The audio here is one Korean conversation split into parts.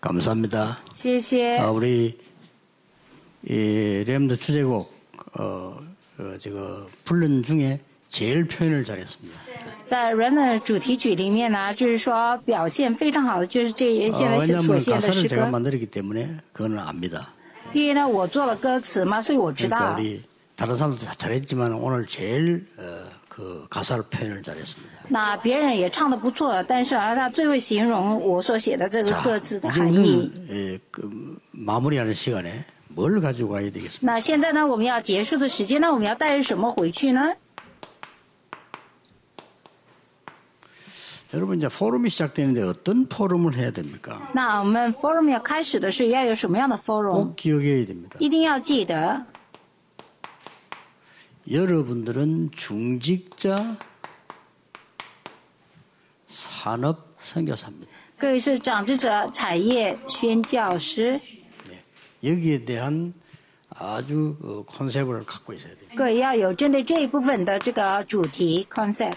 감사합니다. 谢谢。 우리 이 렘드 주제곡 불른 중에 제일 표현을 잘했습니다. 在 Renner 主题曲里面呢，就是说表现非常好的，就是这现在所 왜냐하면 写的 가사를 诗 제가 歌。 만들었기 때문에 그거는 압니다. 因为呢，我做了歌词嘛，所以我知 그러니까 道。 우리 다른 사람도 다 잘했지만 오늘 제일 그 가사를 표현을 잘했습니다. 那别人也唱得不错，但是呢，他最会形容我所写的这个 자, 歌词的 이제 含义。 우리는 마무리하는 시간에 뭘 가지고 가야 되겠습니까? 那现在呢，我们要结束的时间呢，我们要带着什么回去呢？ 여러분 이제 포럼이 시작되는데 어떤 포럼을 해야 됩니까? 那我们 forum 要开始的是要有什么样的 forum？ 꼭 기억해야 됩니다. 一定要记得， 여러분들은 중직자 산업 선교사입니다. 各位是长智者产业宣教师， 여기에 대한 아주 컨셉을 갖고 있어야 돼요. 各位要有针对这一部分的这个主题 concept。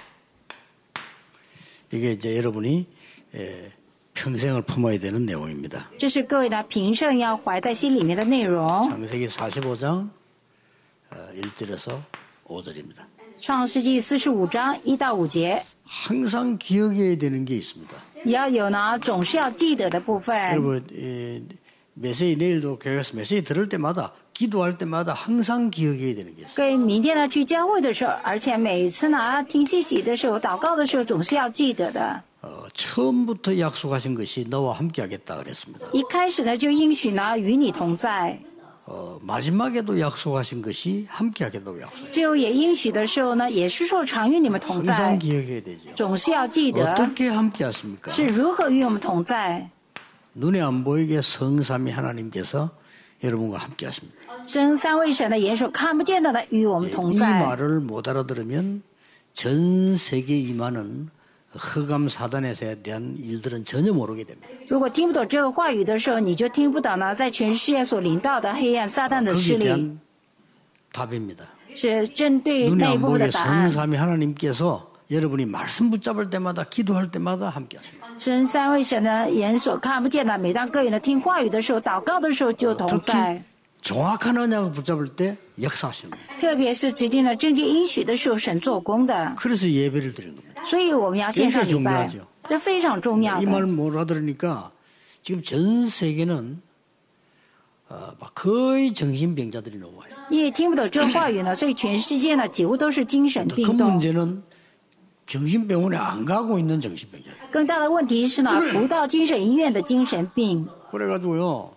이게 이제 여러분이 평생을 품어야 되는 내용입니다. 这是各位呢平生要怀在心里面的内容。 창세기 45장 1절에서 5절입니다. 创世纪45章1到5节， 항상 기억해야 되는 게 있습니다. 也要有呢总是要记得的部分。 여러분 메시지 내일도 교회에서 메시지 들을 때마다 기도할 때마다 항상 기억해야 되는 게 있어요. 各位明天呢去教会的时候，而且每一次呢听信息的时候、祷告的时候，总是要记得的。 처음부터 약속하신 것이 너와 함께하겠다 그랬습니다. 一开始呢就应许呢与你同在， 마지막에도 약속하신 것이 함께하겠다고 약속. 最后也应许的时候呢，也是说常与你们同 항상 在， 기억해야 되죠. 总是要记得 어떻게 함께하십니까? 是如何与我们同在。 눈에 안 보이게 성삼위 하나님께서 여러분과 함께하십니다. 生三位神的眼所看不见的呢，与我们同 이 在。 말을 못 알아들으면 전 세계 임하는 흑암 사단에 대한 일들은 전혀 모르게 됩니다. 如果听不懂这个话语的时候，你就听不懂呢，在全世界所临到的黑暗撒旦的势 거기에 力， 대한 답입니다. 是针对 눈에 那一 안 部分的 보이게 答案。 성삼위 하나님께서 여러분이 말씀 붙잡을 때마다 기도할 때마다 함께하십니다. 生三位神的眼所看不见的，每当各位呢听话语的时候、祷告的时候就同 특히 在。 정확한 언약을 붙잡을 때 역사하십니다. 特别是指定了正经应许的时候，神做工的。 그래서 예배를 드리는 겁니다. 所以我们要献上礼拜，这非常重要 이 的。 말을 못 알아들으니까 지금 전 세계는 거의 정신병자들이 너무 많아요. 因为听不懂这个话语呢，所以全世界呢几乎都是精神 그 病动。 문제는 정신병원에 안 가고 있는 정신병자. 更大的问题是呢，不到精神医院的精神病。 그래가지고요,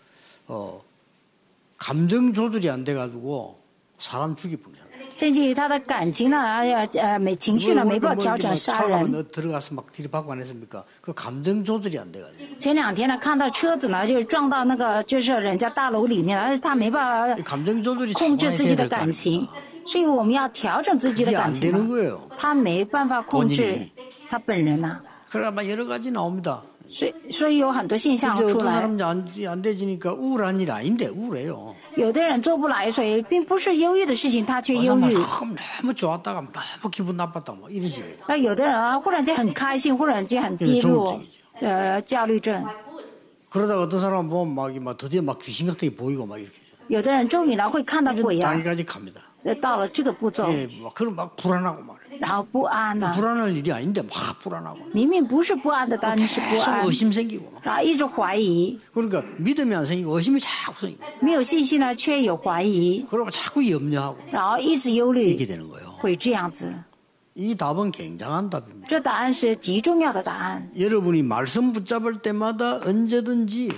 감정 조절이 안 돼가지고 사람 죽이뿐이야. 甚至于他的感情呢，情绪呢没办法调整杀人。 너 들어가서 막 들이박고 안 했습니까? 그 감정 조절이 안 돼가지고. 前两天呢，看到车子呢，就是撞到那个就是人家大楼里面，而且他没办法 감정 조절이 控制自己的感情，所以我们要调整自己的 그게 感 안 情 되는 嘛。 거예요. 他没办法控制他本人呐、 그러나 막 여러 가지 나옵니다. 所以有很多现象 근데 出 어떤 来。 사람이 안 되지니까 우울한 일 아닌데 우울해요. 有的人做不来，所以并不是忧郁的事情，他却忧郁。 너무 좋았다가 너무 기분 나빴다 뭐 이런 식이에요. 那有的人啊，忽然间很开心，忽然间很低落，焦虑症。 그러다가 어떤 사람은 보면 막 드디어 막 귀신 같은 게 보이고 막 이렇게. 有的人终于呢会看到鬼啊， 단계까지 갑니다. 到了这个步骤， 예, 그럼 막 불안하고 막. 然后不安呐、 불안할 일이 아닌데 막 불안하고. 明明不是不安的，但是不 계속 安， 의심 생기고. 然后一直怀疑， 그러니까 믿음이 안 생기고 의심이 자꾸 생기고. 没有信心呢，却有怀疑， 그러면 자꾸 염려하고 然后一直忧虑 이렇게 ， 되는 거예요. 会这样子。 이 답은 굉장한 답입니다. 这答案是极重要的答案。 여러분이 말씀 붙잡을 때마다 언제든지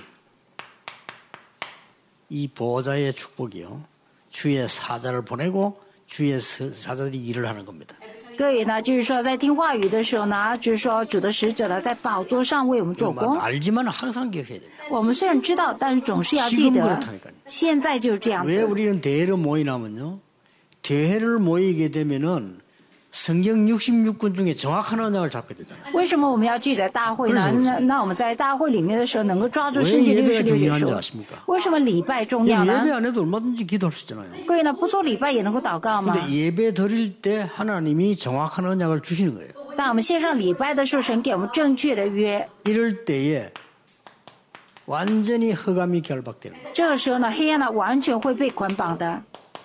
이 보호자의 축복이요. 주의 사자를 보내고 주의 사자들이 일을 하는 겁니다. 各位呢，就是说在听话语的时候呢，就是说主的使者呢在宝座上为我们做工。 알지만 항상 기억해야 됩니다. 我们虽然知道，但是总是要记 지금 得 그렇다니까요. 。 现在就是这样 왜 子。 우리는 대회를 모이냐면요. 대회를 모이게 되면은 성경 66권 중에 정확한 언약을 잡게 되잖아요. 为什么我们要聚在大会呢？那我们在大会里面的时候，能够抓住 왜 圣经 예배가 66节 중요한지 说， 아십니까? 为什么礼拜重要 예배 呢？ 안 해도 얼마든지 기도할 수 있잖아요. 各位呢，不做礼拜也能够祷告吗？ 근데 예배 드릴 때 하나님이 정확한 언약을 주시는 거예요. 当我们献上礼拜的时候，神给我们正确的约。 이럴 때에 완전히 흑암이 결박되는 거예요. 这个时候呢，黑暗呢完全会被捆绑的。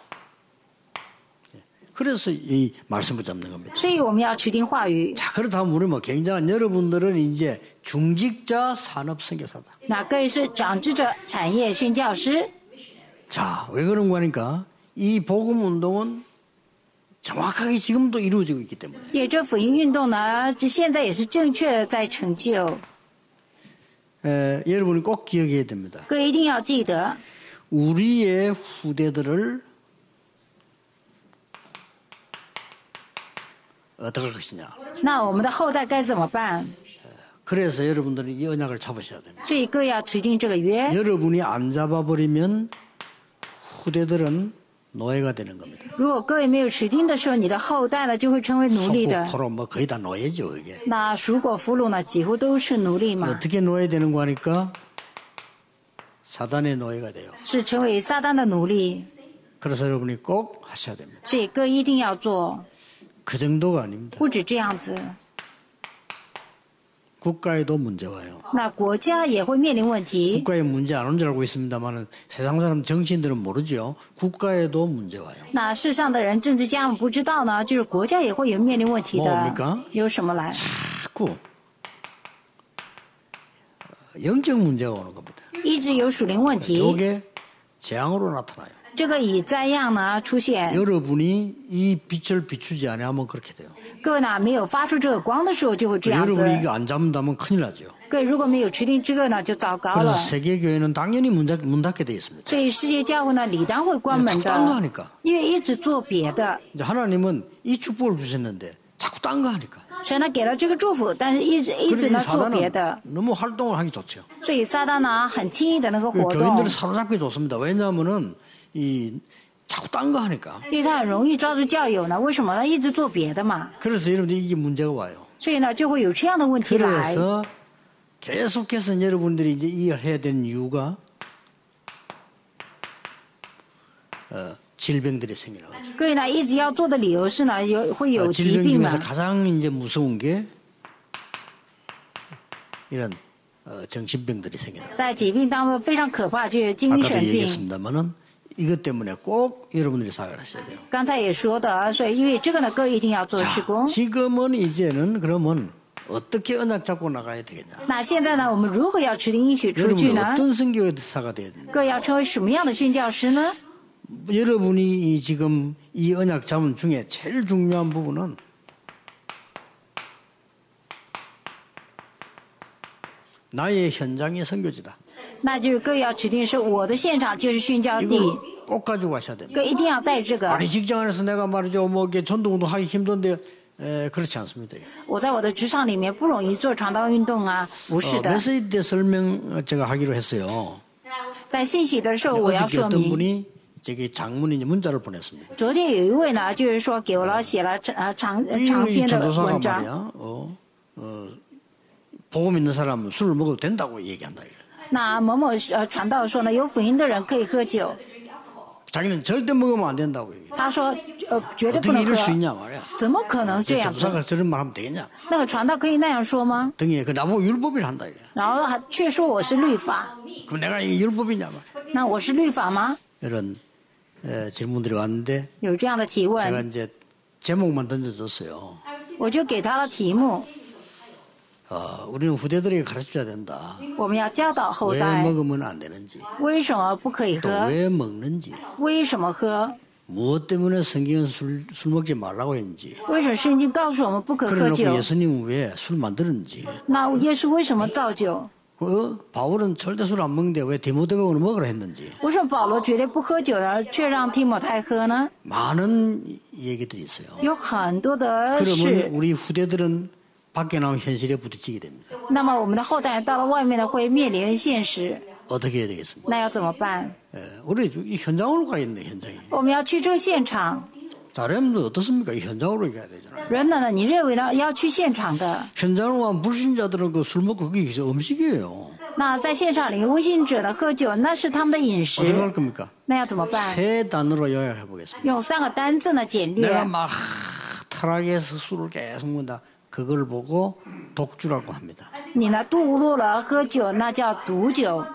그래서 이 말씀을 잡는 겁니다. 所以我们要持定话语。 자, 그렇다면 우리 뭐 굉장한 여러분들은 이제 중직자 산업 선교사다. 那各位是长智者产业宣教师。 자, 왜 그런 거 하니까 이 복음 운동은 정확하게 지금도 이루어지고 있기 때문에. 也这福音运动呢，这现在也是正确的在成就。 여러분이 꼭 기억해야 됩니다. 各位一定要记得， 우리의 후대들을 어떻게 할 것이냐. 那我们的后代该怎么办？ 그래서 여러분들은 이 언약을 잡으셔야 됩니다. 所以各位要持定这个约。 여러분이 안 잡아버리면 후대들은 노예가 되는 겁니다. 如果各位没有持定的时候，你的后代呢就会成为奴隶的。 속국포로 뭐 거의 다 노예죠, 이게. 那属果俘虏呢，几乎都是奴隶嘛， 어떻게 노예 되는 거 하니까 사단의 노예가 돼요. 是成为撒旦的奴隶。 그래서 여러분이 꼭 하셔야 됩니다. 所以各位一定要做， 그 정도가 아닙니다. 不止这样子。 국가에도 문제 와요. 那国家也会面临问题。 국가에 문제 안 온 줄 알고 있습니다만 세상 사람 정치인들은 모르죠. 국가에도 문제 와요. 那世上的人，政治家们不知道呢，就是国家也会有面临问题的。 뭡니까? 有什么来？ 자꾸 영적 문제가 오는 겁니다. 一直有属灵问题， 이게 재앙으로 나타나요. 这个以灾样呢出现。 여러분이 이 빛을 비추지 않으면 그렇게 돼요. 各位呢没有发出这个光的时候，就会这样子。 여러분이 이거 안 잡는다면 큰일 나죠. 各位如果没有持定这个呢，就糟糕 그래서 了。 세계교회는 당연히 문 닫게 되어 있습니다. 所以世界教会呢，理当会关门 자꾸 딴 거 的， 하니까. 因为一直做别的。 이제 하나님은 이 축복을 주셨는데 자꾸 딴 거 하니까. 神呢给了这个祝福，但是一直 그러니 呢做别 사단은 的， 너무 활동을 하기 좋죠. 所以撒旦呢很轻易的能够活动， 교인들을 사로잡기 좋습니다. 왜냐하면은 이 자꾸 딴 거 하니까. 因为他很容易抓住教友呢。为什么呢？一直做别的嘛， 그래서 여러분들이 이게 문제가 와요. 所以呢就会有这样的问题来。 그래서 계속해서 여러분들이 이제 이해해야 되는 이유가 질병들이 생기는 거죠. 各位呢一直要做的理由是呢，会有疾 질병 病嘛 중에서 。 가장 이제 무서운 게 이런 정신병들이 생겨요. 在疾病当中非常可怕，就是精 아까도 神病。 얘기했습니다만은 이것 때문에 꼭 여러분들이 사역을 하셔야 돼요. 刚才也说的，所以因为这个呢，各位一定要做施 자, 工。 지금은 이제는 그러면 어떻게 언약 잡고 나가야 되겠냐? 那现在呢，我们如何要持定应许出去 여러분 呢？ 어떤 선교사가 돼야 되냐? 各位要成为什么样的宣教师呢？ 여러분이 이 지금 이 언약 잡은 중에 제일 중요한 부분은 나의 현장의 선교지다. 那就是各位要指定是我的现场就是宣教地， 이걸 꼭 가지고 가셔야 됩니다. 各位一定要带这个。 아니 직장 안에서 내가 말이죠 뭐 이게 전도운동 하기 힘든데 그렇지 않습니다. 我在我的职场里面不容易做传道运动啊，不是的。 메시지 때 설명 제가 하기로 했어요. 在信息的时候我要 어저께 说 어떤 明。 분이 저기 장문이 이제 문자를 보냈습니다. 昨天有一位呢，就是说给我写了长 이 篇的 전도사가 文章。 말이야. 복음 있는 사람은 술을 먹어도 된다고 얘기한다. 那某某传道说呢，有福音的人可以喝酒。 자기는 절대 먹으면 안 된다고 얘기해. 他说绝对不 어떻게 能 이럴 수 喝， 있냐 말이야. 怎么可能这样子？ 전도사가 저런 말 하면 되겠냐. 那个传道可以那样说吗？ 등에 그 나보고 율법이라 한다. 이게. 然后还却说我是律法， 그럼 내가 이게 율법이냐 말이야. 那我是律法吗？ 이런 질문들이 왔는데 有这样的提 제가 问， 이제 제목만 던져줬어요. 我就给他了题目， 우리는 후대들에게 가르쳐야 된다. 我们要教导后 왜 代 먹으면 안 되는지, 为什么不可以 또 喝， 왜 먹는지, 为什么喝， 무엇 때문에 성경은 술 먹지 말라고 했는지, 为什么圣经告诉我们不可喝 그래놓고 酒？ 예수님은 왜 술 만들었는지, 那耶稣为什么造酒？ 바울은 절대 술 안 먹는데 왜 디모데복음을 먹으라 했는지 为什么保罗绝对不喝酒，而却让提摩太喝呢？ 많은 얘기들이 있어요. 有很多的 그러면 事。 우리 후대들은 밖에 나온 현실에 부딪히게 됩니다. 那么我们的后代到了外面呢，会面临现实， 어떻게 해야 되겠습니까? 那要怎么办？ 우리 이 현장으로 가야겠네, 현장에. 我们要去这个现场。 자, 여러분들 어떻습니까? 이 현장으로 가야 되잖아요. 人呢？你认为呢？要去现场的。 현장으로 가면 불신자들은 그 술 먹고 그게 음식이에요. 那在现场里，微信者的喝酒那是他们的饮 어떻게 食， 할 겁니까? 那要怎么办？ 세 단어로 요약해 보겠습니다. 用3个单字呢简略 내가 。 막 타락해서 술을 계속 먹는다. 그걸 보고 독주라고 합니다. 你呢堕落了，喝酒那叫毒酒。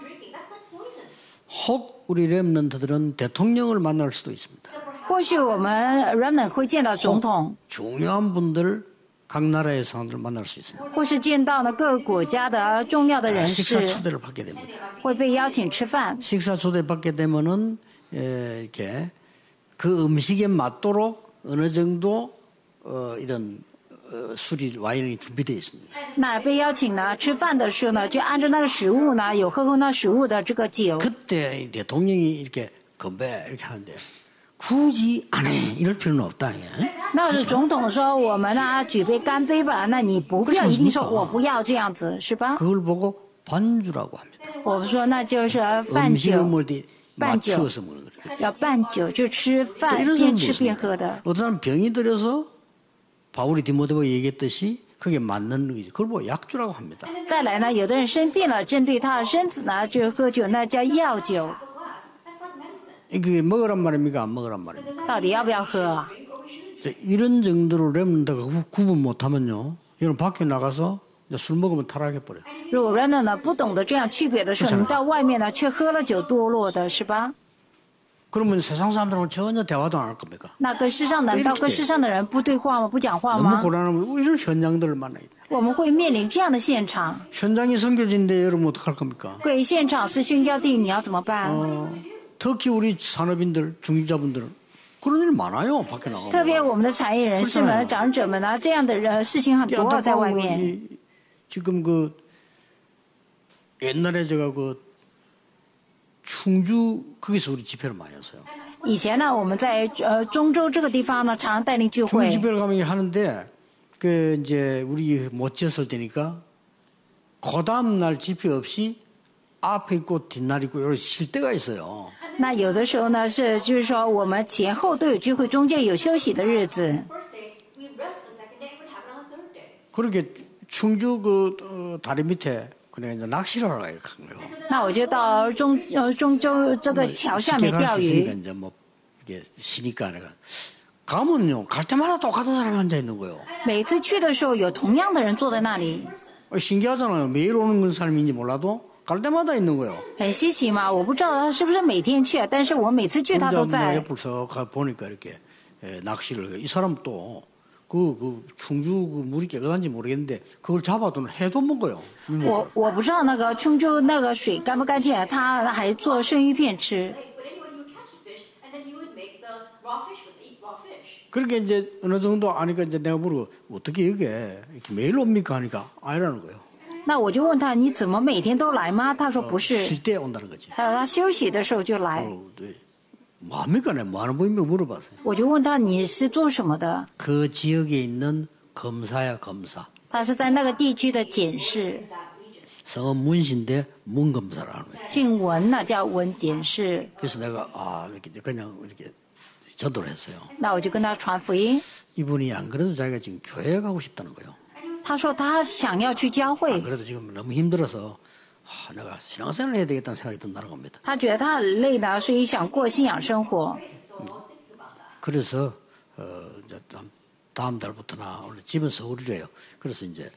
혹 우리 렘넌트들은 대통령을 만날 수도 있습니다. 或许我们 remnant 会见到总统， 중요한 분들 각 나라의 사람들 만날 수 있습니다. 或是见到呢各个国家的重要的人 식사 士， 초대를 받게 됩니다. 会被邀请吃饭。 식사 초대 받게 되면은 이렇게 그 음식에 맞도록 어느 정도 이런 술이 와인이 준비되어 있습니다. 那被邀请呢吃饭的时候呢，就按照那个食物呢，有喝过那食物的这个酒。 그때 대통령이 이렇게 건배 이렇게 하는데 굳이 안 해 이럴 필요는 없다. 예? 那是总统说我们呢举杯干杯吧，那你不要一定说我不要这样子，是吧？ 그걸 보고 반주라고 합니다. 我们说那就是饭 음식을 酒， 먹을 때 반주. 맞춰서 먹는 거예요. 要拌酒，就吃饭 이런 边 사람도 吃边 있습니다. 喝的。 어떤 사람 병이 들어서 바울이 디모데가 얘기했듯이 그게 맞는 의지. 그걸 뭐 약주라고 합니다. 再来呢，有的人生病了，针对他的身子呢，就是喝酒，那叫药酒。 이게 먹으란 말입니까? 안 먹으란 말입니까? 到底要不要喝啊？ 이런 정도로 렘넌트가 구분 못하면요. 여러분 밖에 나가서 이제 술 먹으면 타락해버려요. 如果 remnant 呢不懂得这样区别的时候，你到外面呢却喝了酒堕落的是吧？ 그러면 세상 사람들하고 전혀 대화도 안 할 겁니까? 那跟世上难道跟世上的人不对话吗？不讲话 너무 吗？ 곤란하면 이런 현장들을 만나야 돼요. 我们会面临这样的现场。 현장이 선교지인데 여러분 어떡할 겁니까? 对，现场是宣教地，你要怎么办？ 특히 우리 산업인들, 중직자분들 그런 일 많아요. 밖에 나가면. 特别我们的产业人士们、长者们呢，这样的人事情很多啊，在外面。 지금 그 옛날에 제가 그 충주 거기서 우리 집회를 많이 했어요. 以前呢，我们在中州这个地方呢，常常带领聚 충주 会。 집회를 가면 하는데 그 이제 우리 못 지었을 때니까 그 다음 날 집회 없이 앞에 있고 뒷날 있고 이렇게 쉴 때가 있어요. 那有的时候呢，就是说我们前后都有聚会，中间有休息的日子。 First day, we rest the second day, and would have it on the third day. 그렇게 충주 그 다리 밑에 그냥 이제 낚시를 하러 이렇게 간 거예요. 那我就到中州这个桥下 쉽게 面 갈 钓 수 있으니까 鱼。 이제 뭐 이게 쉬니까 내가 가면요 갈 때마다 똑같은 사람이 앉아 있는 거예요. 每次去的时候，有同样的人坐在那里， 신기하잖아요. 매일 오는 건 사람인지 몰라도 갈 때마다 있는 거예요. 很稀奇嘛。我不知道他是不是每天去，但是我每次去他 혼자 都 내가 在。 옆을 서 보니까 이렇게 낚시를 해요. 이 사람 또 그 충주 그 물이 깨끗한지 모르겠는데 그걸 잡아도 해도 먹어요. 我不知道那个충주那个水干不干净，他还做生鱼片吃。 But anyone who would catch the fish, and then you would make the raw fish would eat raw fish. 그렇게 이제 어느 정도 아니까 이제 내가 물어 어떻게 이게 이렇게 매일 옵니까 하니까 아니라는 거예요. 那我就问他你怎么每天都来吗？他说不是， 쉴 때 온다는 거지. 他说他休息的时候就来。 네. 뭐합니까? 내가 뭐 하는 분인가 물어봤어요. 我就问他你是做什么的？ 그 지역에 있는 검사야 검사. 他是在那个地区的检视， 성은 문신데 문검사라는 거예요. 姓文呢叫文检视。 그래서 내가 이렇게 그냥 이렇게 전도를 했어요. 那我就跟他传福音。 이분이 안 그래도 자기가 지금 교회 가고 싶다는 거예요. 他说他想要去教 안 会， 그래도 지금 너무 힘들어서 내가 신앙생활을 해야 되겠다는 생각이 든다는 겁니다. 他觉得他很累呢，所以想过信仰生活。 그래서 이제 다음 달부터나 원래 집은 서울이래요. 그래서 이제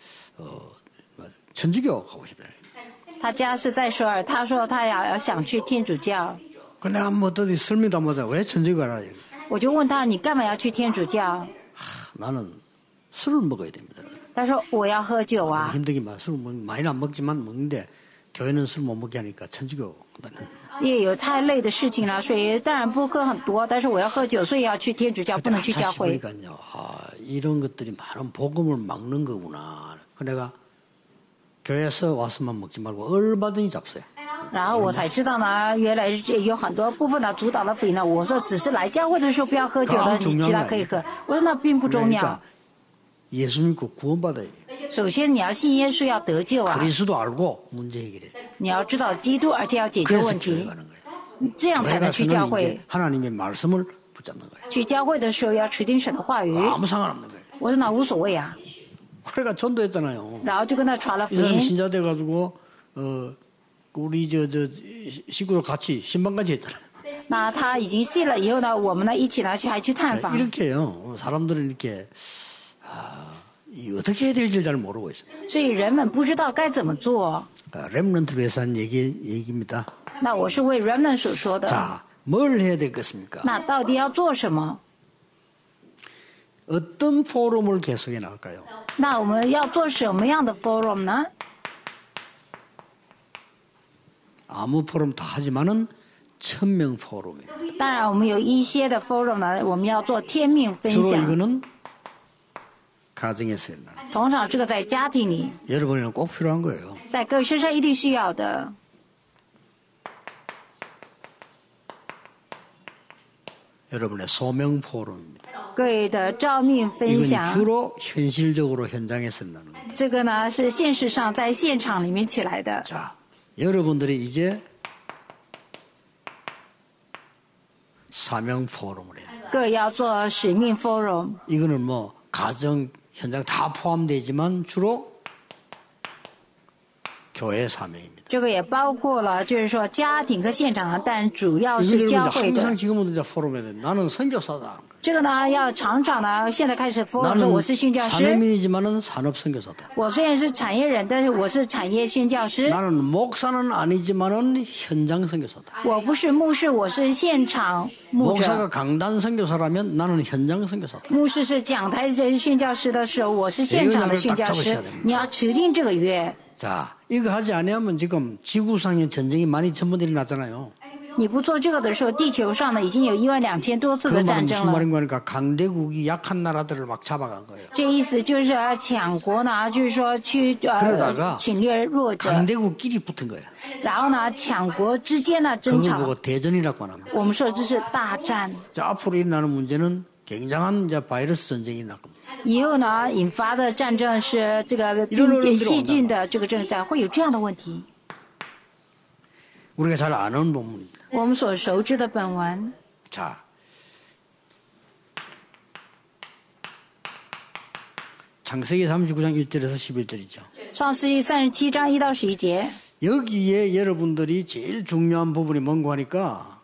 천주교 가고 싶어요. 他家是在首尔，他说他要想去天主教。 그 내가 뭐 어디 설명도 못해 왜 천주교 가라. 我就问他你干嘛要去天主教？ 나는 술을 먹어야 됩니다. 他说我要喝酒啊。 힘들기만 술 많이는 안 먹지만 먹는데 교회는 술 못 먹게 하니까 천주교. 因为有太累的事情了，所以当然不喝很多，但是我要喝酒，所以要去天主教，不能去教会。 보니까요. 이런 것들이 많은 복음을 막는 거구나. 내가 교회에서 와서만 먹지 말고 얼마든지 잡숴요. 然后我才知道呢，原来有很多部分呢主导了福音呢。我说只是来教会的时候不要喝酒的，你其他可以喝。我说那并不重要。 그러니까 예수 믿고 구원받아야 돼요. 首先你要信耶稣，要得救啊！ 그리스도 알고 문제 해결해. 你要知道基督，而且要解决 그래서 问 교회 题， 가는 거예요. 这样才能去教 교회 会 가서는 이제 。 하나님의 말씀을 붙잡는 거예요. 去教会的时候要持定神的话语。 아무 상관없는 거예요. 我说那无所谓啊， 그래가 전도했잖아요. 然后就跟他传了福 이 사람이 音。 신자 돼가지고 우리 저 식구들 같이 신방같이 했잖아요. 那他已经信了以后呢，我们呢一起呢还去探访。 이렇게 해요. 사람들은 이렇게 어떻게 해야 될지 잘 모르고 있어요. 所以人们不知道该怎么做。 렘넌트를 위해서 한 얘기입니다. 那我是为 remnant 所说的。 자, 뭘 해야 되겠습니까? 那到底要做什么？ 어떤 포럼을 계속해 나갈까요? 那我们要做什么样的 forum 呢？ 아무 포럼 다 하지만은 1000명 포럼이에요. 当然，我们有一些的 forum 呢，我们要做天命分 주로 享。 이거는 가정에서 일어나는. 通常这个在家庭里， 여러분에는 꼭 필요한 거예요. 在各位身上一定需要的。 여러분의 소명 포럼입니다. 各位的照命分 이건 享， 주로 현실적으로 현장에서 일어나는 거예요. 这个呢是现实上在现场里面起来的。 자, 여러분들이 이제 사명 포럼을 해요. 各位要做使命 forum， 이거는 뭐 가정, 현장 다 포함되지만 주로 교회 사명입니다. 这个也包括了，就是说家庭和现场，但主要 이거 是 여러분 教 이제 会的 항상 。 지금은 이제 포럼에 나는 선교사다. 这个呢要常常呢，现在开始 forum 说 나는 我是宣教师， 사내민이지만은 산업 선교사다. 我虽然是产业人，但是我是产业宣教师。 나는 목사는 아니지만은 현장 선교사다. 我不是牧师，我是现场牧者。 목사가 강단 선교사라면 나는 현장 선교사다. 牧师是讲台宣教师的时候，我是现场的宣教师。你要持定这个约。 자, 이거 하지 않으면 지금 지구상의 전쟁이 12,000번 일어났잖아요. 你不做这个的时候，地球上呢已经有12000多次 그 的 말은 战 무슨 争了。 말인 거니까 강대국이 약한 나라들을 막 잡아간 거예요. 这意思就是抢国呢，就是说去 그러다가 侵略弱者， 강대국끼리 붙은 거예요. 然后呢抢国之间呢争 그걸 吵。 보고 대전이라고 합니다. 我们说这是大战。 자, 앞으로 일어나는 문제는 굉장한 이제 바이러스 전쟁이 일어날 겁니다. 以后呢引发的战争是这个细菌的这个征战，会有这样的问题。 우리가 잘 아는 본문입니다. 我们所熟知的本文， 자, 창세기 39장 1절에서 11절이죠. 创世纪37章1到11节。 여기에 여러분들이 제일 중요한 부분이 뭔가 하니까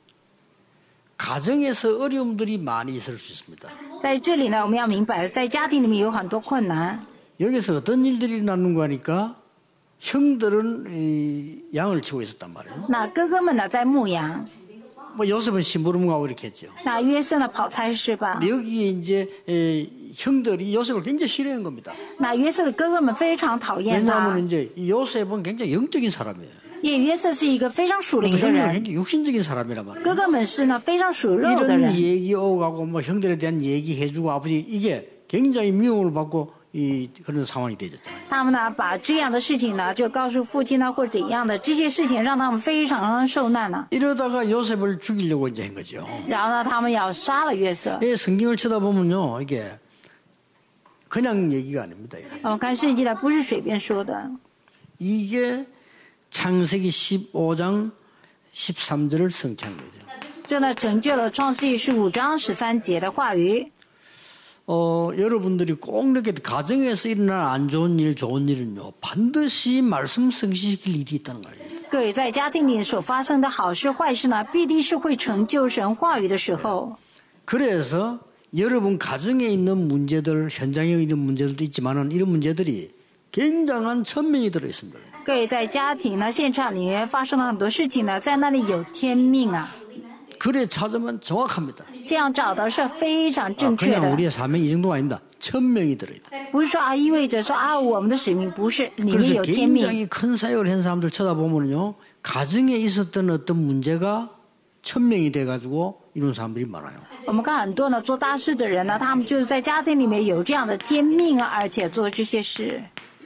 가정에서 어려움들이 많이 있을 수 있습니다. 在这里呢，我们要明白，在家庭里面有很多困难。 여기서 어떤 일들이 일어나는가 하니까 형들은 이 양을 치고 있었단 말이에요. 那哥哥们呢在牧羊， 뭐 요셉은 심부름가고 이렇게 했죠. 那约瑟呢跑菜市吧。 여기에 이제 형들이 요셉을 굉장히 싫어한 겁니다. 那约瑟的哥哥们非常讨厌他， 왜냐하면 이제 이 요셉은 굉장히 영적인 사람이에요. 因为约瑟是一个非常属灵的 형들은 人， 굉장히 육신적인 사람이란 말이에요. 哥哥们是呢非常属肉的 이런 人。 얘기 오가고 뭐 형들에 대한 얘기해주고 아버지 이게 굉장히 미움을 받고 이 그런 상황이 되졌잖아요. 他们呢把这样的事情呢就告诉父亲呢或者怎样的这些事情，让他们非常受难了。 이러다가 요셉을 죽이려고 이제 한 거죠. 然后呢，他们要杀了约瑟。 이 성경을 쳐다보면요, 이게 그냥 얘기가 아닙니다. 이게. 我们看圣经呢，不是随便说的。 이게 창세기 15장 13절을 성취한 거죠. 这呢成就了创世纪15章13节的话语。 여러분들이 꼭 이렇게 가정에서 일어난 안 좋은 일, 좋은 일은요, 반드시 말씀 성취시킬 일이 있다는 거예요. 各位在家庭里所发生的好事坏事呢，必定是会成就神话语的时候。 그래서 여러분 가정에 있는 문제들, 현장에 있는 문제들도 있지만은 이런 문제들이 굉장한 천명이 들어 있습니다. 各位在家庭呢现场里面发生了很多事情呢，在那里有天命啊， 그래 찾으면 정확합니다. 这样找的是非常正确 그냥 的， 우리의 사명이 이 정도가 아닙니다. 천명이 들어있다. 不是说啊意味着说啊我们的使命不是里面 그래서 有天命。 굉장히 큰 사역을 한 사람들 쳐다보면요, 가정에 있었던 어떤 문제가 천명이 돼가지고 이런 사람들이 많아요. 我们看很多呢做大事的人呢，他们就是在家庭里面有这样的天命啊，而且做这些事。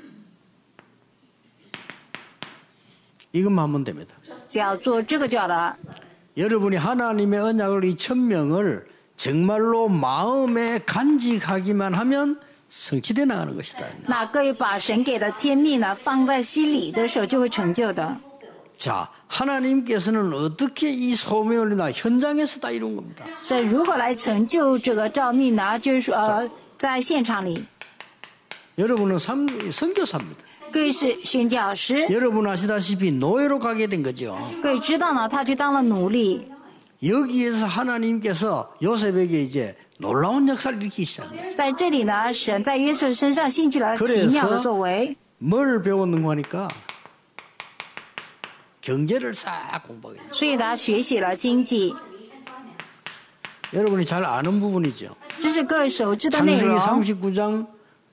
이것만 하면 됩니다. 只要做这个就好了。 여러분이 하나님의 언약을 이 천명을 정말로 마음에 간직하기만 하면 성취돼 나가는 것이다. 那各位把神给的天命呢放在心里的时候，就会成就的。 자, 하나님께서는 어떻게 이 소명을 나 현장에서 다 이룬 겁니다. 是如何来成就这个召命呢？就是说，在现场里， 여러분은 선교사입니다. 各位是宣教师， 여러분 아시다시피 노예로 가게 된 거죠. 各位知道呢，他去当了奴隶。 여기에서 하나님께서 요셉에게 이제 놀라운 역사를 일으키기 시작합니다. 在这里呢，神在约瑟身上兴起了奇妙的作为。 뭘 배웠는가 하니까 경제를 싹 공부하게 돼요. 所以他学习了经济， 여러분이 잘 아는 부분이죠. 这是各位熟知的内 창세기 容。 39장,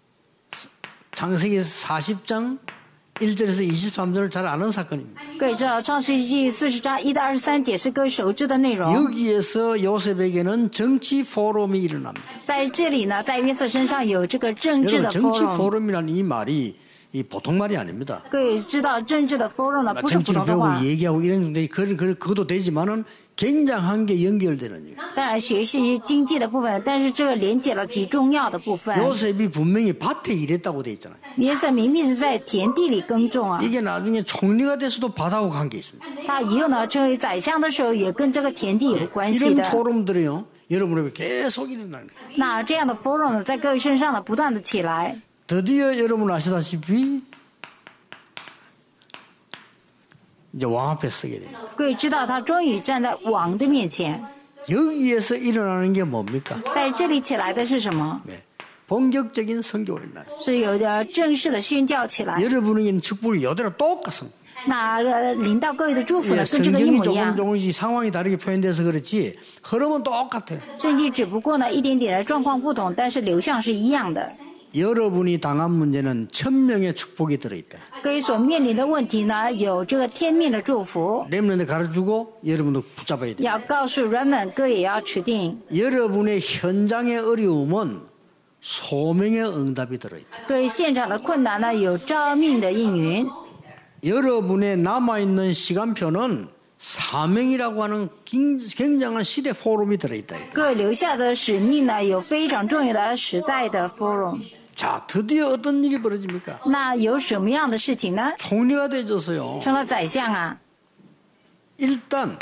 창세기 40장 1절에서 23절을 잘 아는 사건입니다. 各位知道，创世纪40章1到23节是各位熟知的内容。 여기에서 요셉에게는 정치 포럼이 일어납니다. 在这里呢，在约瑟身上有这个政治 여러분 的 정치 forum。 포럼이라는 이 말이 이 보통 말이 아닙니다. 各位知道，政治的 forum 呢不是普 정치를 通的 배우고 话。 얘기하고 이런 건데 그것도 되지만은 굉장한 게 연결되는 거예요. 当然学习经济的部分，但是这个连接了极重要的部分。 요셉이 분명히 밭에 일했다고 돼 있잖아요. 约瑟明明是在田地里耕种啊， 이게 나중에 총리가 돼서도 밭하고 관계 있습니다. 他以后呢成为宰相的时候，也跟这个田地有关系 이런 的。 포럼들이요. 여러분에게 계속 일어나는 거예요. 那这样的 forum 呢，在各位身上呢不断的起来。 드디어 여러분 아시다시피 이제 왕 앞에 서게 돼요. 各位知道，他终于站在王的面前。 여기에서 일어나는 게 뭡니까? 在这里起来的是什么？ 네. 본격적인 선교를 일어나요. 是有着正式的宣教起来。 여러분에게는 축복이 이대로 똑같습니다. 那领到各位的祝福 예, 呢，跟这个一 성경이 模一样。 조금씩 상황이 다르게 표현돼서 그렇지 흐름은 똑같아요. 圣经只不过呢一点点的状况不同，但是流向是一样的。 여러분이 당한 문제는 1000명의 축복이 들어있다. 各位所面临的问题呢，有这个天命的祝福， 렘넌트 가르쳐주고 여러분도 붙잡아야 돼요. 要告诉人们，各位也要持定。 여러분의 현장의 어려움은 소명의 응답이 들어있다. 各位现场的困难呢，有召命的应允。 여러분의 남아있는 시간표는 사명이라고 하는 굉장한 시대 포럼이 들어있다. 各位留下的使命呢，有非常重要的时代的 forum。 자, 드디어 어떤 일이 벌어집니까? 那有什么样的事情呢？ 총리가 되어서요. 成了宰相啊！ 일단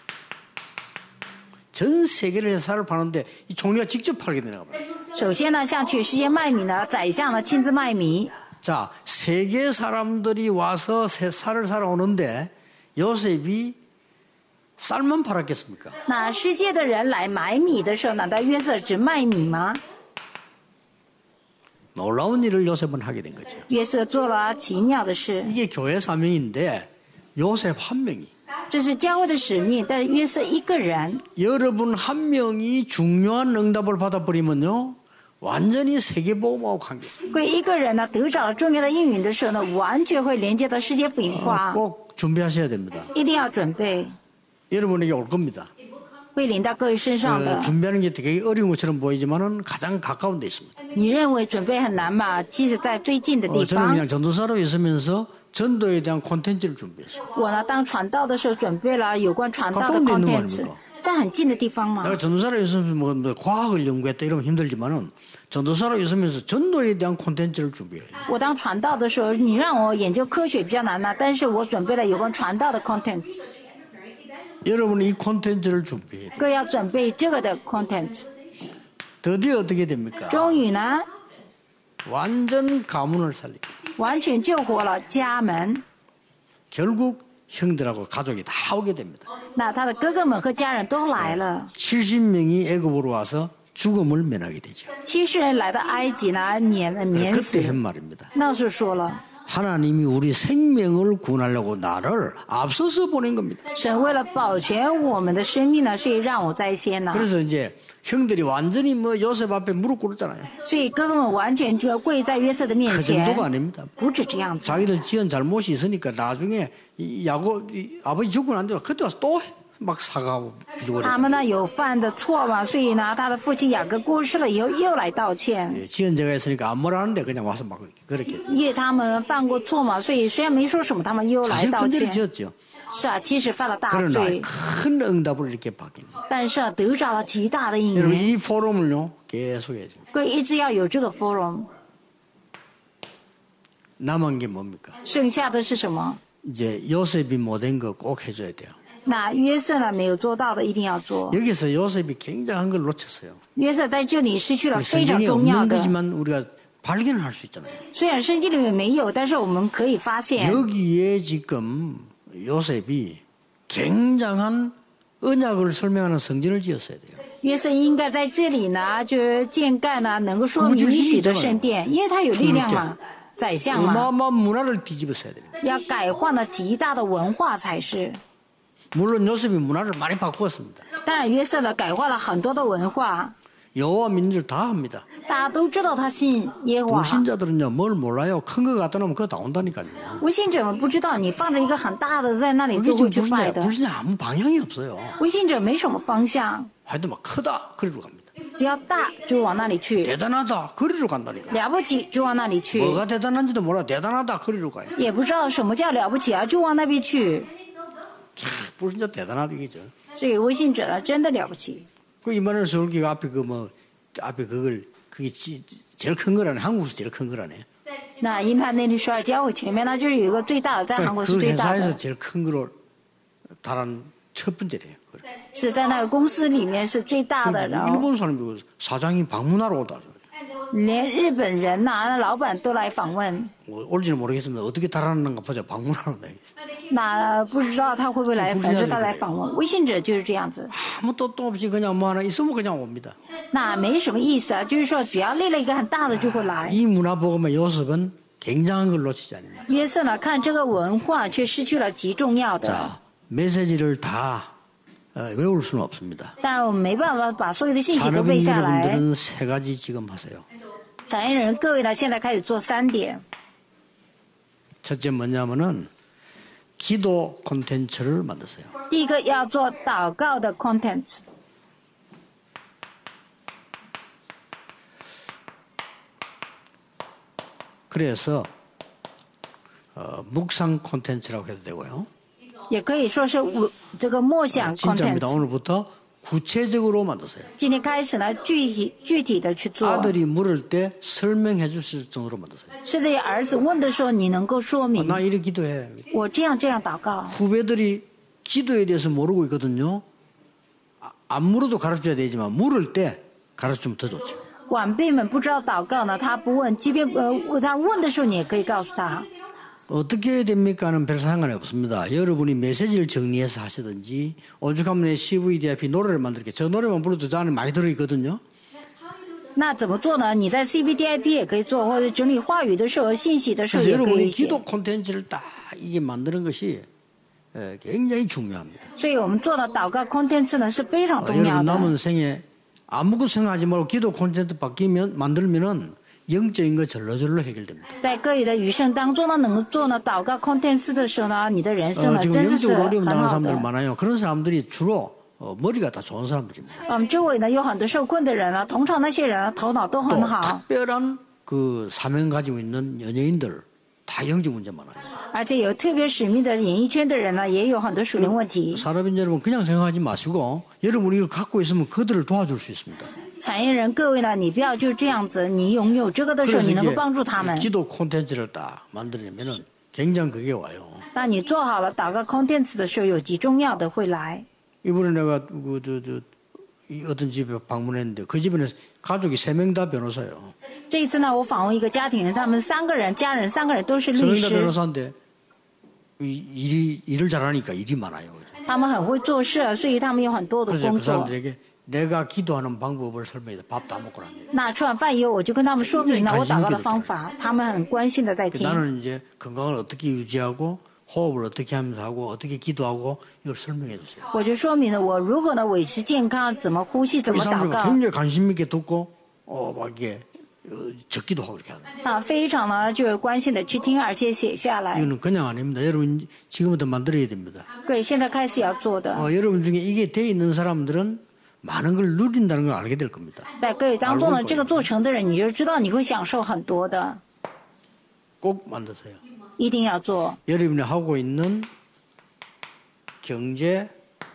전 세계를 회사를 파는데 이 총리가 직접 팔게 되나 봐요. 首先呢，向全世界卖米呢，宰相呢亲自卖米。 자, 세계 사람들이 와서 쌀을 사러 오는데 요셉이 쌀만 팔았겠습니까? 那世界的人来买米的时候，难道约瑟只卖米吗？ 놀라운 일을 요셉은 하게 된 거죠. 约瑟做了奇妙的事， 이게 교회 사명인데 요셉 한 명이 这是教会的使命，但是约瑟一个人， 여러분 한 명이 중요한 응답을 받아버리면요 완전히 세계보험하고 관계죠. 各位一个人呢得着了重要的应允的时候呢，完全会连接到世界福音化， 꼭 준비하셔야 됩니다. 一定要准备， 여러분에게 올 겁니다. 会临到各位身上的。 준비하는 게 되게 어려운 것처럼 보이지만은 가장 가까운 데 있습니다. 你认为准备很难吗？其实在最近的地 저는 方， 그냥 전도사로 있으면서 전도에 대한 콘텐츠를 준비했어요. 我呢当传道的时候准备了有关传道的 가까운 데 있는 거 content， 아닙니까? 在很近的地方嘛。 내가 전도사로 있으면서 뭐 과학을 연구했다 이러면 힘들지만은 전도사로 있으면서 전도에 대한 콘텐츠를 준비해요. 我当传道的时候，你让我研究科学比较难呐，但是我准备了有关传道的 content， 여러분은 이 콘텐츠를 준비해요. 各位要准备这个的 content。 드디어 어떻게 됩니까? 终于呢， 완전 가문을 살리고 完全救活了家门。 결국 형들하고 가족이 다 오게 됩니다. 那他的哥哥们和家人都来了， 70명이 애굽으로 와서 죽음을 면하게 되죠. 70人来到埃及呢，免 그때 死。 한 말입니다. 那时候说了， 하나님이 우리 생명을 구원하려고 나를 앞서서 보낸 겁니다. 神为了保全我们的生命呢，所以让我在先呢。 그래서 이제 형들이 완전히 뭐 요셉 앞에 무릎 꿇었잖아요. 所以哥哥们完全就要跪在约瑟的面 그 前， 정도가 아닙니다. 不止这样子。 자기들 지은 잘못이 있으니까 나중에 아버지 죽고 난 뒤에 그때 와서 또 막 사과하고 他 비교를 们呢有犯的错嘛，所以呢，他的父亲雅各过世了以后又来道歉， 지은 죄가 있으니까 안 뭐라 하는데 그냥 와서 막 그렇게 因为他们犯过错嘛，所以虽然没说什么，他们又来 사실 道 큰 죄를 歉。 지었죠. 是啊，其实犯了大 그러나 罪， 큰 응답을 이렇게 받긴. 但是啊得着了极大的应 여러분 允。 이 포럼을요 계속 해야죠. 各位一直要有这个 forum， 남은 게 뭡니까? 剩下的是什么？ 이제 요셉이 못한 거 꼭 해줘야 돼요. 那约瑟呢没有做到的一定要做。 여기서 요셉이 굉장한 걸 놓쳤어요. 约瑟在这里失去了非常 성경에 重要 없는 的， 거지만 우리가 발견할 수 있잖아요. 虽然圣经里面没有，但是我们可以发现， 여기에 지금 요셉이 굉장한 언약을 설명하는 성전을 지었어야 돼요. 约瑟应该在这里呢，就是建盖呢，能够说明许的圣殿，因为他有力量嘛，宰相嘛， 어마어마한 문화를 뒤집었어야 됩니다. 要改换了极大的文化才是。 물론 요셉이 문화를 많이 바꾸었습니다. 当然，约瑟呢改换了很多的文化， 여호와 민줄 다 합니다. 大家都知道他信耶和华。 불신자들은요 뭘 몰라요. 큰 거 갖다 놓으면 그거 다 온다니까요. 微信者们不知道，你放着一个很大的在那里 그게 就会 지금 去拜的。 불신자 아무 방향이 없어요. 微信者没什么方向， 하여튼 막 크다 그리로 갑니다. 只要大就往那里去， 대단하다 그리로 간다니까. 了不起就往那里去， 뭐가 대단한지도 몰라. 대단하다 그리로 가요. 也不知道什么叫了不起啊，就往那边去。 참, 불신자 대단하다 이거죠. 所以微信者呢，真的了不起。 그 이만한 서울교가 앞에 그 뭐 앞에 그게 제일 큰 거라네. 한국에서 제일 큰 거라네. 那英派内地首尔教会前面呢，就是有一个最大的，在韩国是 그 最大 회사에서 的， 제일 큰 거로 달한 첫 번째래요. 是在那个公司里面是最大的，然后 일본 사람이 사장이 방문하러 오다. 连日本人呐、老板都来访问。 올지는 모르겠습니다. 어떻게 달아나는가 보자. 방문하는다. 那不知道他会不会来，反正他来访问。微信者就是这样子， 아무 뜻도 없이 그냥 뭐 하나 있으면 그냥 옵니다. 那没什么意思啊，就是说只要立了一个很大的就会来。 이 문화 보고만 요셉은 굉장한 걸 놓치지 않습니다. 约瑟呢，看这个文化却失去了极重要的。 자, 메시지를 다 외울 수는 없습니다. 当然，我们没办法把所有的信息都 산업인 背下来。 여러분들은 세 가지 지금 하세요. 产业人各位呢，现在开始做3点。 첫째 뭐냐면은 기도 콘텐츠를 만드세요. 第一个要做祷告的 content， 그래서 묵상 콘텐츠라고 해도 되고요. 也可以说是这个默想 진짜입니다. content。 오늘부터 구체적으로 만드세요. 今天开始呢，具体的去做。 아들이 물을 때 설명해 주실 정도로 만드세요. 是这儿子问的时候，你能够说明 나 이렇게 기도해. 我这样祷告。 후배들이 기도에 대해서 모르고 있거든요. 안 물어도 가르쳐야 되지만 물을 때 가르치면 더 좋죠. 晚辈们不知道祷告呢，他不问，即便他问的时候，你也可以告诉他。 어떻게 해야 됩니까는 별 상관이 없습니다. 여러분이 메시지를 정리해서 하시든지 오죽하면 CVDIP 노래를 만들게 저 노래만 불러도 저 안에 많이 들어있거든요. 那怎么做呢？你在 CBDIP 也可以做，或者整理话语的时候、信息的时候 그래서 也可以 여러분이 写。 기도 콘텐츠를 딱 이게 만드는 것이 굉장히 중요합니다. 所以我们做的祷告 content 呢是非常重要 여러분 的。 남은 생에 아무것도 생각하지 말고 기도 콘텐츠 만들면은 영적인 거 절로절로 해결됩니다. 在各位的余生当中呢，能够做呢祷告 content 的时候呢，你的人生呢 지금 真的是 영적으로 어려움 很 당하는 好 사람들 的。 많아요. 그런 사람들이 주로 머리가 다 좋은 사람들입니다. 我们周围呢有很多受困的人呢，通常那些人呢头脑都 또 很好， 특별한 그 사명 가지고 있는 연예인들 다 영적 문제 많아요. 而且有特别使命的演艺圈的人呢，也有很多属灵问题。 산업인 여러분 그냥 생각하지 마시고 여러분이 이거 갖고 있으면 그들을 도와줄 수 있습니다. 产业人各位呢，你不要就这样子，你拥有这个的时候， 그래서 你能够 이제 帮助他们。 기도 콘텐츠를 딱 만들려면은 굉장히 그게 와요. 那你做好了祷告 content 的时候，有极重要的会来。 이번에 내가 어떤 집에 방문했는데 그 집에는 가족이 3명 다 변호사예요. 这一次呢，我访问一个家庭，他们3个人，家人3个人都是律 3명 다 师， 변호사인데 일을 잘하니까 일이 많아요. 他们很会做事，所以他们有很多的 그래서 工 그 作。 사람들에게 내가 기도하는 방법을 설명해 밥 다 먹고 나니. 那吃完饭以后，我就跟他们说明了我祷告的方法，他们很关心的在听。 나는 이제 건강을 어떻게 유지하고 호흡을 어떻게 하면서 하고 어떻게 기도하고 이걸 설명해 주세요. 我就说明了我如何呢维持健康，怎么呼吸，怎 이 么祷 사람들은 告。 굉장히 관심 있게 듣고 막 이게 적기도 하고 이렇게 하는. 啊，非常呢就是关心的去听，而且写下来。 이거는 그냥 아닙니다. 여러분 지금부터 만들어야 됩니다. 对，现在开始要做的。 여러분 중에 이게 돼 있는 사람들은 많은 걸 누린다는 걸 알게 될 겁니다. 在各位当中呢，这个做成的人，你就知道你会享受很多的， 꼭 만드세요. 一定要做。 여러분이 하고 있는 경제,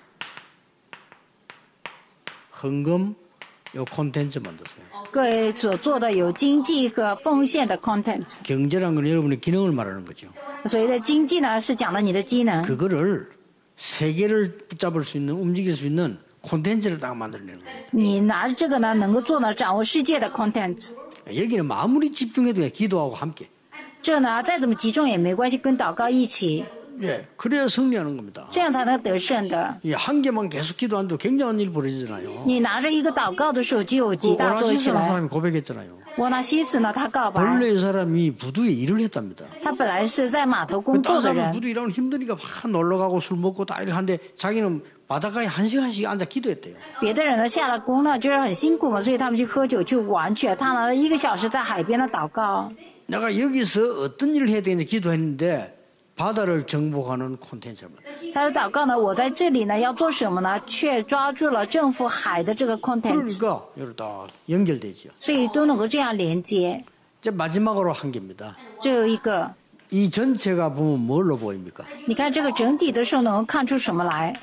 헌금, 요 콘텐츠 만드세요. 各位所做的有经济和奉献的 content。 경제란 건 여러분의 기능을 말하는 거죠. 所谓的经济呢，是讲的你的机能。 그거를 세계를 붙잡을 수 있는, 움직일 수 있는 콘텐츠를 딱 만들어내는 거예요. 你拿着这个呢，能够做呢，掌握世界的 content。 여기는 아무리 집중해도 그냥 기도하고 함께. 这呢，再怎么集中也没关系，跟祷告一起。 예, 그래야 승리하는 겁니다. 这样才能得胜的。 예, 한 개만 계속 기도한도 굉장한 일이 벌어지잖아요. 你拿着一个祷告的手，就有极 그 大作用起 오나시스라는 来。 사람이 고백했잖아요. 沃纳西斯呢，他告白， 본래 이 사람이 부두에 일을 했답니다. 他本来是在码头工 다른 作的 사람은 人， 부두 일하면 힘드니까 막 놀러 가고 술 먹고 다 이렇게 하는데 자기는 바닷가에 1시간씩 앉아 기도했대요. 别的人呢下了工呢，就是很辛苦嘛，所以他们去喝酒去玩去。他呢1个小时在海边的祷告。 내가 여기서 어떤 일을 해야 되는지 기도했는데 바다를 정복하는 콘텐츠를 만들었어요. 他的祷告呢，我在这里呢要做什么呢？却抓住了征服海的这个 content， 그러니까 여기 다 연결되죠. 所以都能够这样连接。 이제 마지막으로 한 개입니다. 最后一个， 이 전체가 보면 뭘로 보입니까? 你看这个整体的时候能够看出什么来？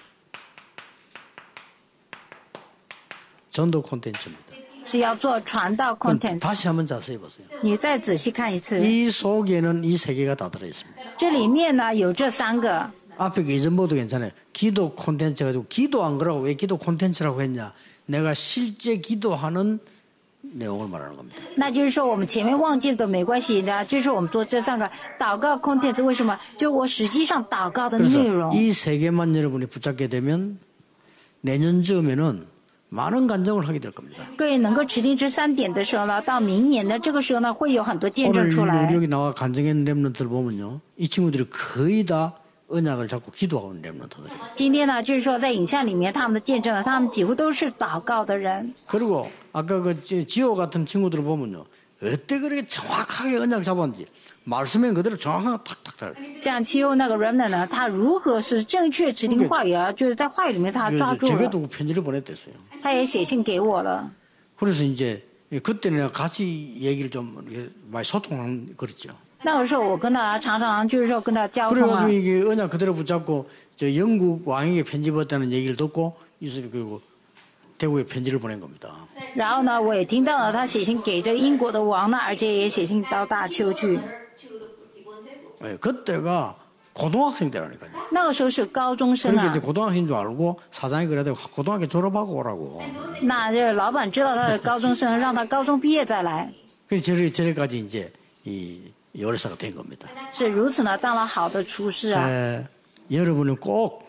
전도 콘텐츠입니다. 是要做传道 그럼 content。 다시 한번 자세히 보세요. 你再仔细看一次， 이 속에는 이 세 개가 다 들어있습니다. 这里面呢有这3个。 앞에 게 이전 모두 괜찮아요. 기도 콘텐츠 가지고 기도한 거라고 왜 기도 콘텐츠라고 했냐? 내가 실제 기도하는 내용을 말하는 겁니다. 那就是说，我们前面忘记了都没关系的，就是我们做这3个祷告 content， 为什么？就我实际上祷告的内 그래서 容。 이 세 개만 여러분이 붙잡게 되면 내년 즈음에는 많은 간증을 하게 될 겁니다. 各位能够指定这3点的时候呢，到明年的这个时候呢，会有很多见 오늘 证出来 우리 。 여기 나와 간증했는 렘넌트들 보면요. 이 친구들이 거의 다 언약을 잡고 기도하고 있는 렘넌트들이에요. 今天呢，就是说在影像里面他们的见证呢，他们几乎都是祷告的人。 그리고 아까 그 지호 같은 친구들을 보면요. 어때 그렇게 정확하게 언약 잡았는지 말씀에 그대로 정확하게 탁탁탁. 像七欧那个 remnant 呢，他如何是正确指定话语啊？就是在话语里面他抓住 제게 了， 두고 편지를 보냈댔어요. 他也写信给我了。 그래서 이제 그때는 내가 같이 얘기를 좀 이렇게 많이 소통하는 그랬죠. 那个时候我跟他常常就是说跟他交通啊 그래가지고 ， 이게 언약 그대로 붙잡고 저 영국 왕에게 편지 받았다는 얘기를 듣고 이슬이 그리고 대구에 편지를 보낸 겁니다. 然后呢，我也听到了他写信给这个英国的王呢，而且也写信到大邱去。 to the people in Daegu. 예, 그때가 고등학생 때라니까요. 那个时候是高中生 그러니까 啊 이제 ， 고등학생인 줄 알고 사장이 그래도 고등학교 졸업하고 오라고. 那这老板知道他是高中生，让他高中毕业再来， 그래서 저래까지 이제 이 요리사가 된 겁니다. 是如此呢，当了好的厨师啊。 여러분은 꼭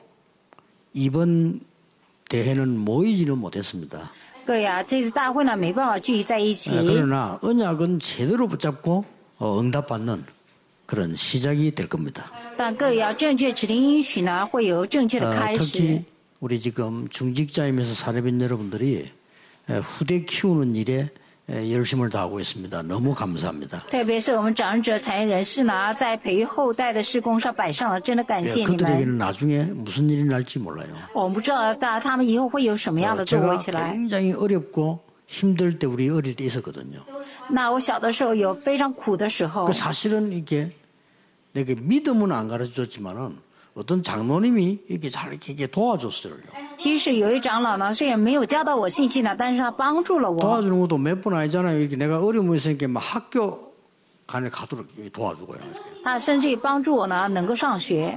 이번 대회는 모이지는 못했습니다. 各位啊，这次大会呢没办法聚集在一起， 그러나 언약은 제대로 붙잡고 응답받는 그런 시작이 될 겁니다. 但各位要正确指定应许呢，会有正确的开始。 특히 우리 지금 중직자이면서 사례빈 여러분들이 후대 키우는 일에 열심을 다하고 있습니다. 너무 감사합니다. 特别是我们长者产业人士呢，在培育后代的事工上摆上了，真的感谢你们。 그들에게는 나중에 무슨 일이 날지 몰라요. 我们不知道他们以后会有什么样的作为 제가 起来。 굉장히 어렵고 힘들 때 우리 어릴 때 있었거든요. 那我小的时候有非常苦的时候 그 ， 사실은 이게 내게 믿음은 안 가르쳐줬지만은 어떤 장로님이 이렇게 잘 이렇게 도와줬어요. 其实有一长老呢，虽然没有教导我信息呢，但是他帮助了我。 도와주는 것도 몇 번 아니잖아요. 이렇게 내가 어려움이 있으니까 막 학교 간에 가도록 도와주고요. 이렇게. 他甚至于帮助我呢，能够上学。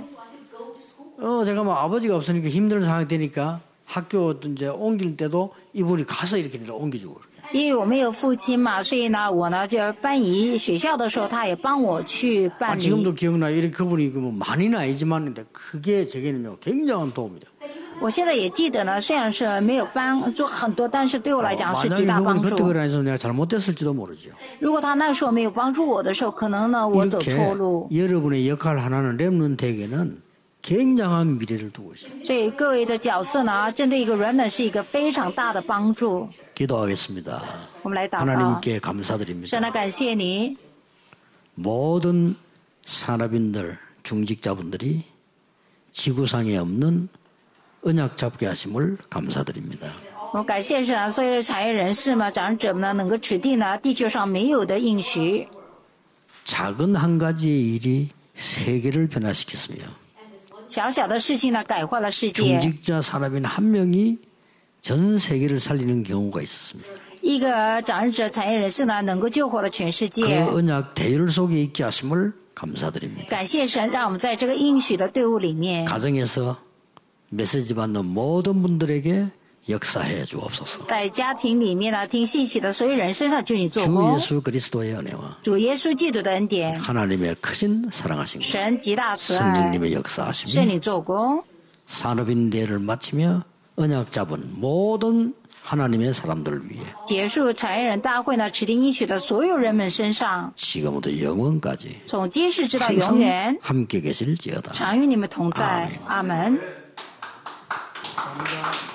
제가 뭐 아버지가 없으니까 힘든 상황이 되니까 학교 이제 옮길 때도 이분이 가서 이렇게 내가 옮겨주고 이렇게. 因为我没有父亲嘛，所以呢，我呢就搬移学校的时候，他也帮我去办理。 지금도 기억나. 이렇게 그분이 뭐 많이는 아니지만 근데 그게 제게는요 굉장한 도움이 돼요. 我现在也记得呢，虽然是没有帮助很多，但是对我来讲是 만약에 极大 그분이 帮 그때 助。 그래 안 해서 내가 잘못됐을지도 모르죠. 如果他那时候没有帮助我的时候，可能呢我走 이렇게 错路。 여러분의 역할 하나는 렘넌트에게는 굉장한 미래를 두고 있습니다. 所以各位的角色呢，针对一个人呢是一个非常大的帮助。 기도하겠습니다. 我们来祷告， 하나님께 감사드립니다. 神来感谢你， 모든 산업인들, 중직자분들이 지구상에 없는 언약 잡게 하심을 감사드립니다. 我们感谢神啊，所有的产业人士们、长者们呢，能够指定呢地球上没有的应许。 작은 한 가지의 일이 세계를 변화시켰으며 小小的事情呢，改换了世界。 중직자 산업인 한 명이 전 세계를 살리는 경우가 있었습니다. 一个长者产业人士呢，能够救活了全世 그 界。 언약 대열 속에 있게 하심을 감사드립니다. 感谢神，让我们在这个应许的队伍里面。 가정에서 메시지 받는 모든 분들에게 역사해 주옵소서. 在家庭里面呢，听信息的所有人身上就你做 주 工。 예수 그리스도의 은혜와 主耶稣基督的恩典， 하나님의 크신 사랑하심과 神极大慈爱， 성령님의 圣 역사하심이 灵做工。 산업인 대회를 마치며 언약 잡은 모든 하나님의 사람들을 위해 结束产业人大会呢，指定应许的所有人们身上， 지금부터 영원까지 从今世直到永 항상 远， 함께 계실지어다. 常与你们同在。阿门。 감사합니다.